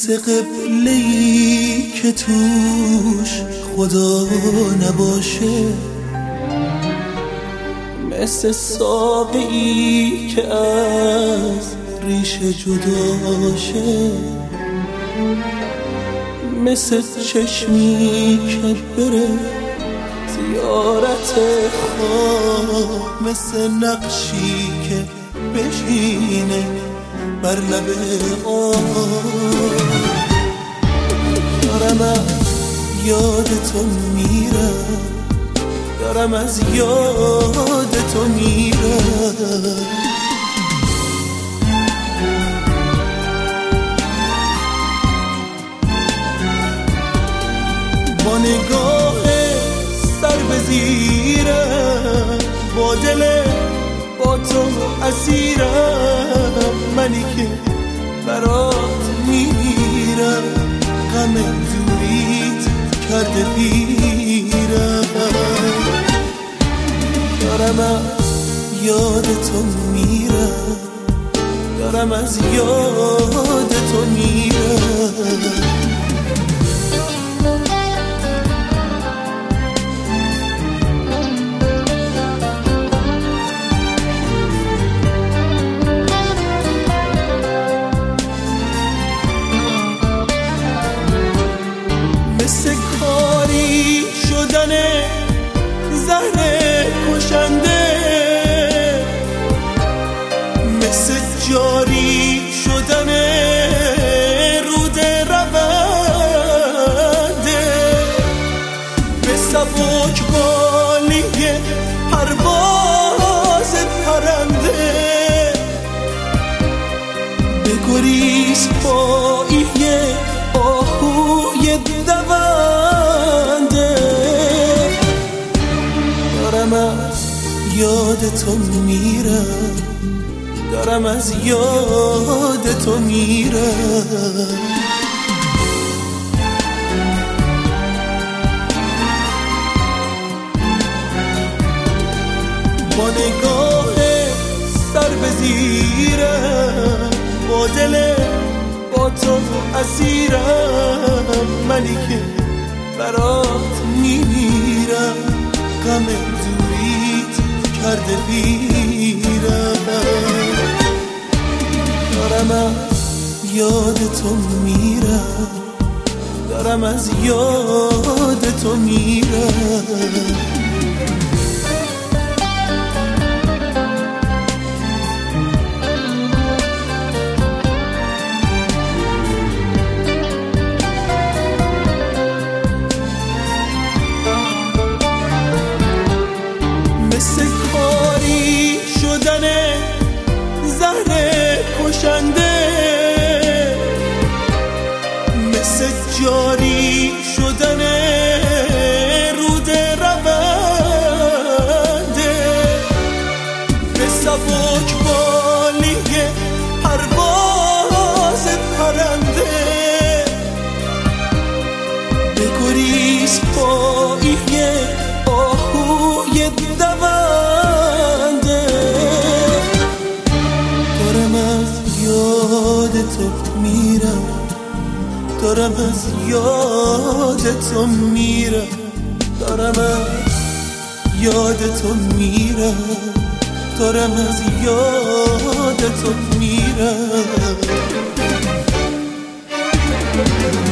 مثل قبله‌ای که توش خدا نباشه، مثل ساقی که از ریشه جداشه، مثل چشمی که بره زیارت خواه، مثل نقشی که بشینه بر لب آب. دارم از یاد تو میرم، دارم از یاد تو میرم. با نگاه سر به زیرم، با دل با تو اسیرم، منی که برات میمیرم، غم دوریت کرده پیرم. دارم از یاد تو میرم، دارم از یاد تو میرم. مثل کاری شدن زهر کشنده، مثل جاری شدن رود رونده، به سبکبالی پرواز پرنده، به گریز پایی آهوی دونده. دارم از یاد تو میرم، دارم از یاد تو میرم. با نگاه سر به زیرم، با دل با تو اسیرم، منی که برات میمیرم، غم دوریت کرده پیرم. دارم از یاد تو میرم، دارم از یاد تو میرم. مثل کاری شدن زهر کشنده، مثل جاری شدن رود رونده، به سبکبالی پرواز پرنده، به گریز پایی آهوی دونده. دارم از یاد تو میرم، دارم از یاد تو میرم، دارم از یاد تو میرم، دارم از یاد تو میرم.